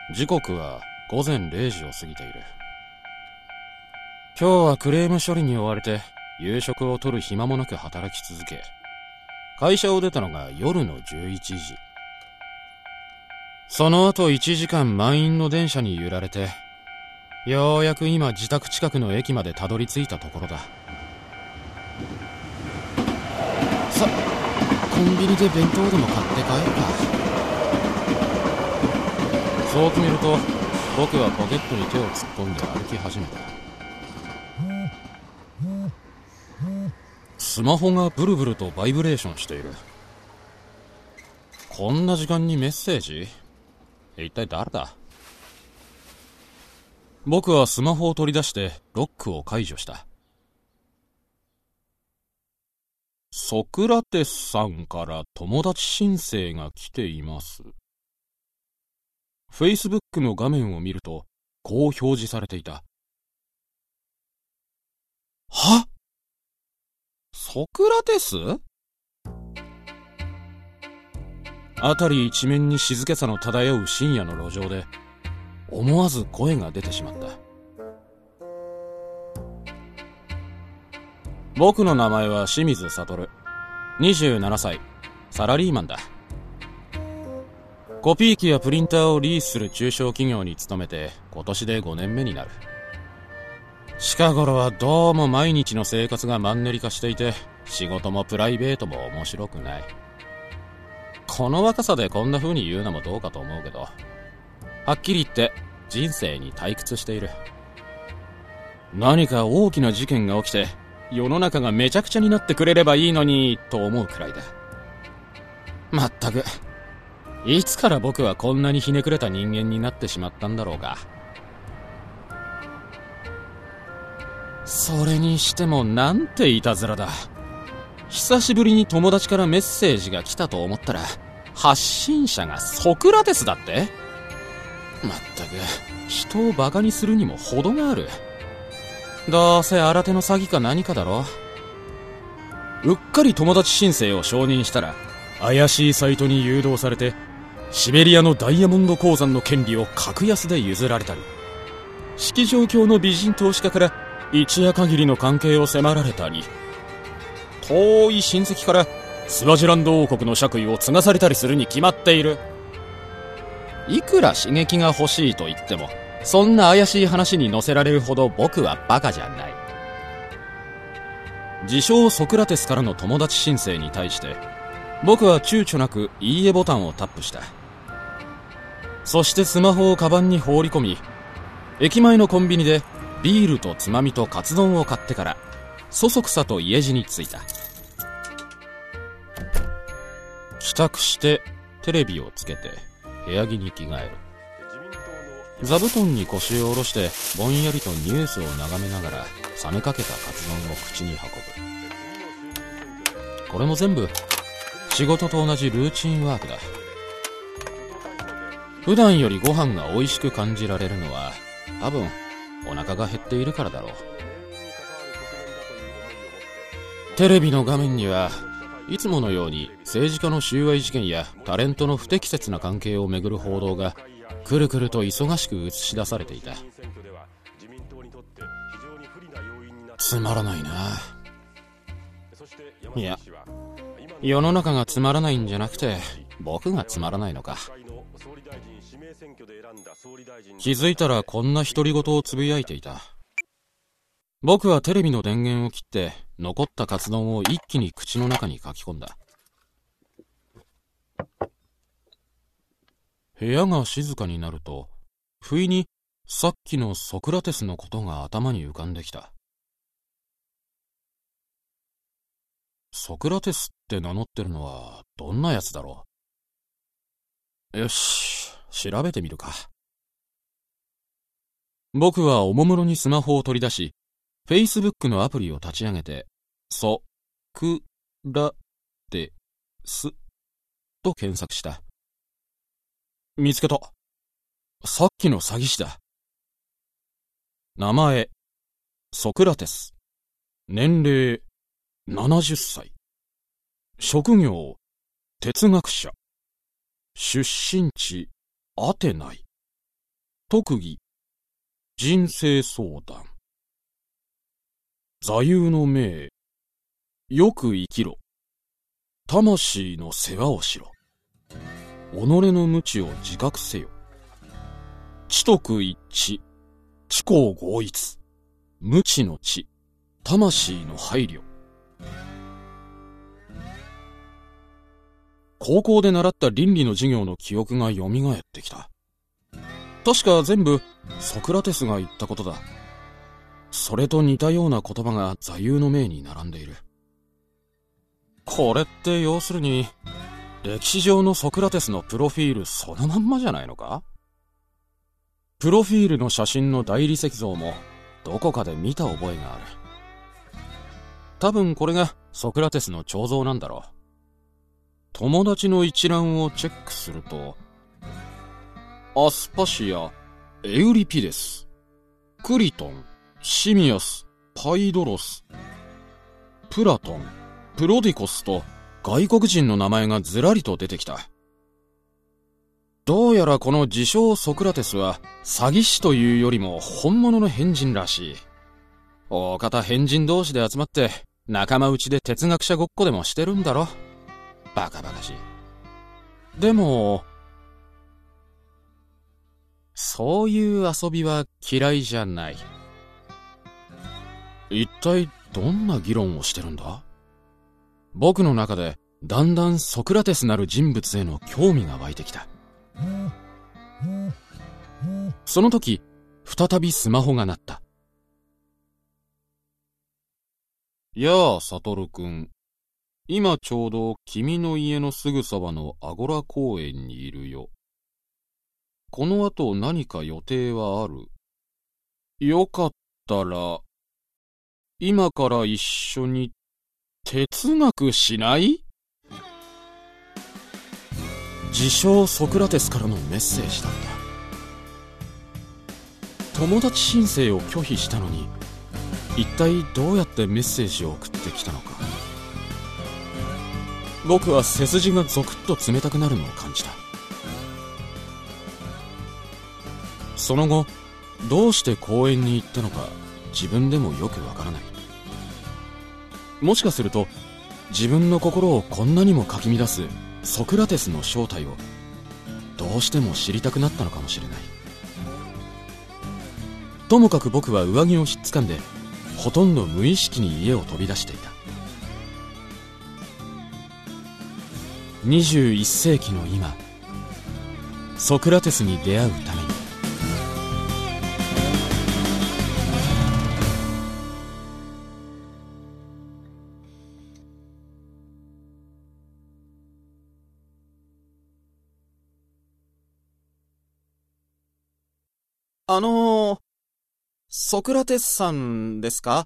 時刻は午前0時を過ぎている。今日はクレーム処理に追われて夕食をとる暇もなく働き続け、会社を出たのが夜の11時。その後1時間満員の電車に揺られて、ようやく今自宅近くの駅までたどり着いたところだ。さ、コンビニで弁当でも買って帰るか。そう決めると、僕はポケットに手を突っ込んで歩き始めた。スマホがブルブルとバイブレーションしている。こんな時間にメッセージ？一体誰だ？僕はスマホを取り出してロックを解除した。ソクラテスさんから友達申請が来ています。Facebook の画面を見ると、こう表示されていた。は？ソクラテス？辺り一面に静けさの漂う深夜の路上で、思わず声が出てしまった。僕の名前は清水悟。27歳、サラリーマンだ。コピー機やプリンターをリースする中小企業に勤めて今年で5年目になる。近頃はどうも毎日の生活がマンネリ化していて、仕事もプライベートも面白くない。この若さでこんな風に言うのもどうかと思うけど、はっきり言って人生に退屈している。何か大きな事件が起きて世の中がめちゃくちゃになってくれればいいのにと思うくらいだ。まったく、いつから僕はこんなにひねくれた人間になってしまったんだろうか。それにしてもなんていたずらだ。久しぶりに友達からメッセージが来たと思ったら、発信者がソクラテスだって？まったく、人をバカにするにも程がある。どうせ新手の詐欺か何かだろう。うっかり友達申請を承認したら、怪しいサイトに誘導されて、シベリアのダイヤモンド鉱山の権利を格安で譲られたり、式場教の美人投資家から一夜限りの関係を迫られたり、遠い親戚からスワジランド王国の爵位を継がされたりするに決まっている。いくら刺激が欲しいと言っても、そんな怪しい話に乗せられるほど僕はバカじゃない。自称ソクラテスからの友達申請に対して、僕は躊躇なくいいえボタンをタップした。そしてスマホをカバンに放り込み、駅前のコンビニでビールとつまみとカツ丼を買ってから、そそくさと家路に着いた。帰宅してテレビをつけて部屋着に着替える。座布団に腰を下ろしてぼんやりとニュースを眺めながら冷めかけたカツ丼を口に運ぶ。これも全部仕事と同じルーチンワークだ。普段よりご飯が美味しく感じられるのは、多分お腹が減っているからだろう。テレビの画面にはいつものように政治家の収賄事件やタレントの不適切な関係をめぐる報道がくるくると忙しく映し出されていた。つまらないな。いや、世の中がつまらないんじゃなくて僕がつまらないのか。気づいたらこんな独り言をつぶやいていた。僕はテレビの電源を切って残ったカツ丼を一気に口の中に書き込んだ。部屋が静かになると、不意にさっきのソクラテスのことが頭に浮かんできた。ソクラテスって名乗ってるのはどんなやつだろう。よし、調べてみるか。僕はおもむろにスマホを取り出し、Facebook のアプリを立ち上げて、ソクラテスと検索した。見つけた。さっきの詐欺師だ。名前、ソクラテス。年齢、70歳。職業、哲学者。出身地、アテナイ。 特技、人生相談。座右の銘、よく生きろ。魂の世話をしろ。己の無知を自覚せよ。知徳一致、知行合一。無知の知、魂の配慮。高校で習った倫理の授業の記憶が蘇ってきた。確か全部ソクラテスが言ったことだ。それと似たような言葉が座右の銘に並んでいる。これって要するに歴史上のソクラテスのプロフィールそのまんまじゃないのか？プロフィールの写真の大理石像もどこかで見た覚えがある。多分これがソクラテスの彫像なんだろう。友達の一覧をチェックすると、アスパシア、エウリピデス、クリトン、シミアス、パイドロス、プラトン、プロディコスと外国人の名前がずらりと出てきた。どうやらこの自称ソクラテスは詐欺師というよりも本物の変人らしい。大方変人同士で集まって仲間内で哲学者ごっこでもしてるんだろ。バカバカしい。でもそういう遊びは嫌いじゃない。一体どんな議論をしてるんだ？僕の中でだんだんソクラテスなる人物への興味が湧いてきた。その時、再びスマホが鳴った。やあ、サトルくん。今ちょうど君の家のすぐそばのアゴラ公園にいるよ。この後何か予定はある？よかったら、今から一緒に哲学しない？自称ソクラテスからのメッセージだった。友達申請を拒否したのに、一体どうやってメッセージを送ってきたのか。僕は背筋がゾクッと冷たくなるのを感じた。その後、どうして公園に行ったのか自分でもよくわからない。もしかすると自分の心をこんなにもかき乱すソクラテスの正体をどうしても知りたくなったのかもしれない。ともかく僕は上着をひっつかんでほとんど無意識に家を飛び出していた。21世紀の今、ソクラテスに出会うために。ソクラテスさんですか？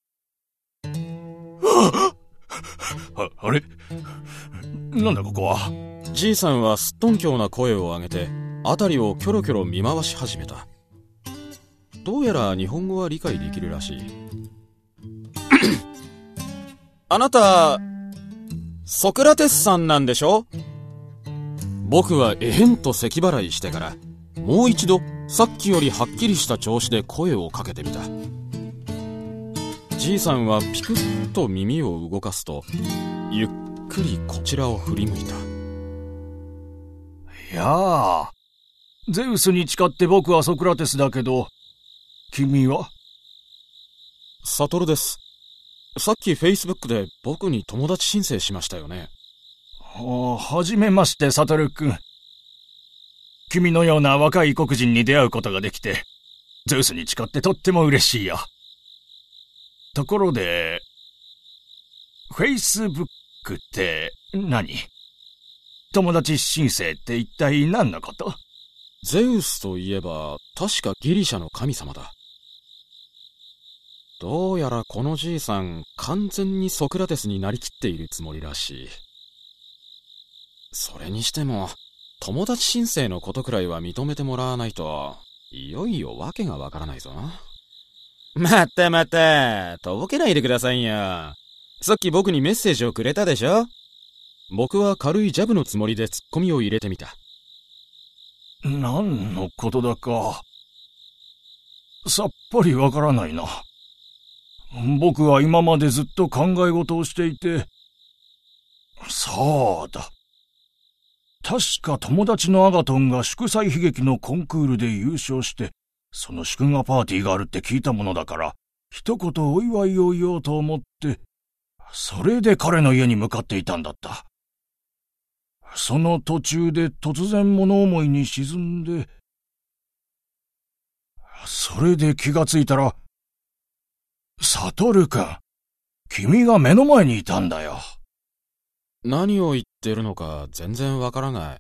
あれ？なんだここは。 じいさんはすっとんきょうな声を上げて辺りをキョロキョロ見回し始めた。どうやら日本語は理解できるらしい。あなたソクラテスさんなんでしょ？僕はえへんと咳払いしてからもう一度さっきよりはっきりした調子で声をかけてみた。じいさんはピクッと耳を動かすとゆっくりこちらを振り向いた。 いやあ、ゼウスに誓って僕はソクラテスだけど、君は？ サトルです。さっきフェイスブックで僕に友達申請しましたよね。 はじめまして、サトル君。君のような若い異国人に出会うことができて、ゼウスに誓ってとっても嬉しいよ。ところで、フェイスブックって何？友達申請って一体何のこと？ ゼウスといえば確かギリシャの神様だ。どうやらこのじいさん完全にソクラテスになりきっているつもりらしい。それにしても友達申請のことくらいは認めてもらわないといよいよわけがわからないぞ。またとぼけないでくださいよ。さっき僕にメッセージをくれたでしょ。僕は軽いジャブのつもりでツッコミを入れてみた。 何のことだか。 さっぱりわからないな。僕は今までずっと考え事をしていて、そうだ。確か友達のアガトンが祝祭悲劇のコンクールで優勝して、その祝賀パーティーがあるって聞いたものだから、一言お祝いを言おうと思って、それで彼の家に向かっていたんだった。その途中で突然物思いに沈んで、それで気がついたら、サトル君、君が目の前にいたんだよ。 何を言ってるのか全然わからない。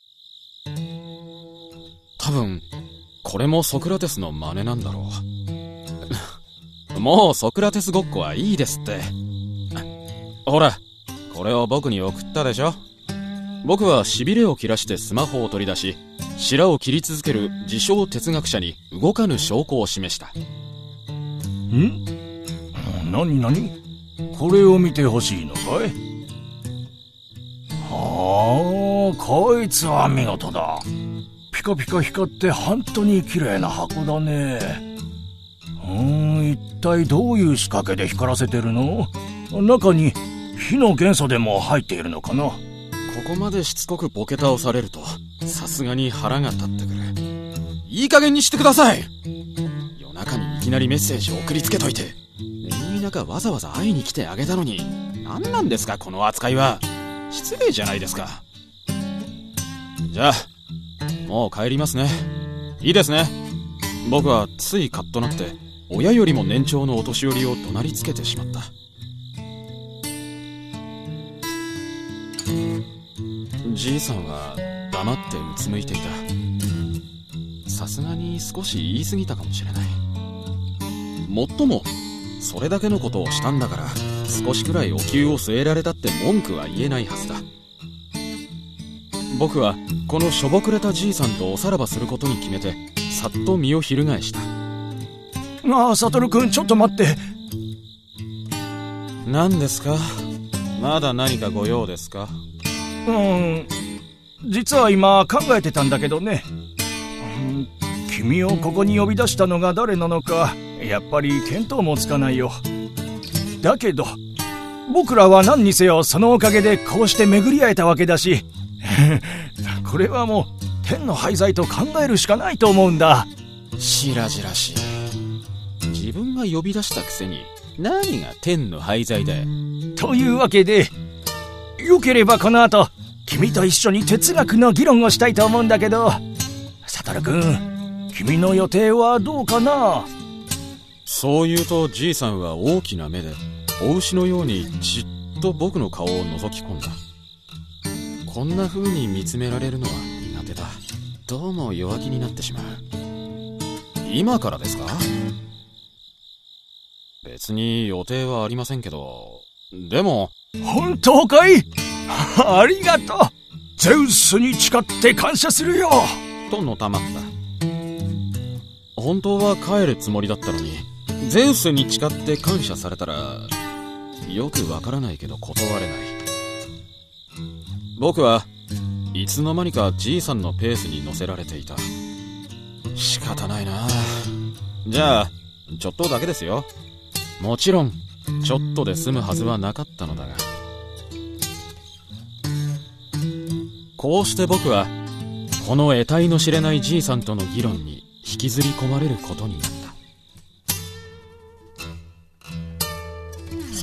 多分、これもソクラテスの真似なんだろう。もうソクラテスごっこはいいですって。ほら、これを僕に送ったでしょ。僕は痺れを切らしてスマホを取り出し、白を切り続ける自称哲学者に動かぬ証拠を示した。 何これを見てほしいのかい？こいつは見事だ。ピカピカ光って本当に綺麗な箱だね。一体どういう仕掛けで光らせてるの？中に火の元素でも入っているのかな？ ここまでしつこくボケ倒されると、さすがに腹が立ってくる。いい加減にしてください。夜中にいきなりメッセージを送りつけといて、眠い中わざわざ会いに来てあげたのに、何なんですかこの扱いは。失礼じゃないですか。じゃあ、もう帰りますね。いいですね。僕はついカッとなって、親よりも年長のお年寄りを怒鳴りつけてしまった。じいさんは黙ってうつむいていた。さすがに少し言い過ぎたかもしれない。もっともそれだけのことをしたんだから、少しくらいお灸を据えられたって文句は言えないはずだ。僕はこのしょぼくれたじいさんとおさらばすることに決めて、さっと身を翻した。 サトル君、ちょっと待って。 何ですか？まだ何かご用ですか？ 実は今考えてたんだけどね。君をここに呼び出したのが誰なのか、やっぱり見当もつかないよ。だけど僕らは何にせよそのおかげでこうして巡り会えたわけだしこれはもう天の廃材と考えるしかないと思うんだ。 しらじらしい。自分が呼び出したくせに何が天の廃材だよ。 というわけで、よければこの後君と一緒に哲学の議論をしたいと思うんだけど、サトル君、君の予定はどうかな？ そう言うとじいさんは大きな目で子牛のようにじっと僕の顔を覗き込んだ。こんな風に見つめられるのは苦手だ。どうも弱気になってしまう。今からですか？別に予定はありませんけど。でも。 本当かい？ありがとう。ゼウスに誓って感謝するよ。 とのたまった。本当は帰るつもりだったのに、ゼウスに誓って感謝されたら、よくわからないけど断れない。僕はいつの間にかじいさんのペースに乗せられていた。仕方ないな。じゃあちょっとだけですよ。もちろんちょっとで済むはずはなかったのだが。こうして僕はこの得体の知れないじいさんとの議論に引きずり込まれることになった。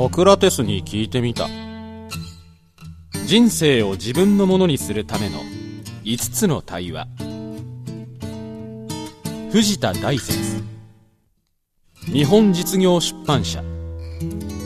ソクラテスに聞いてみた。人生を自分のものにするための5つの対話。藤田大拙、日本実業出版社。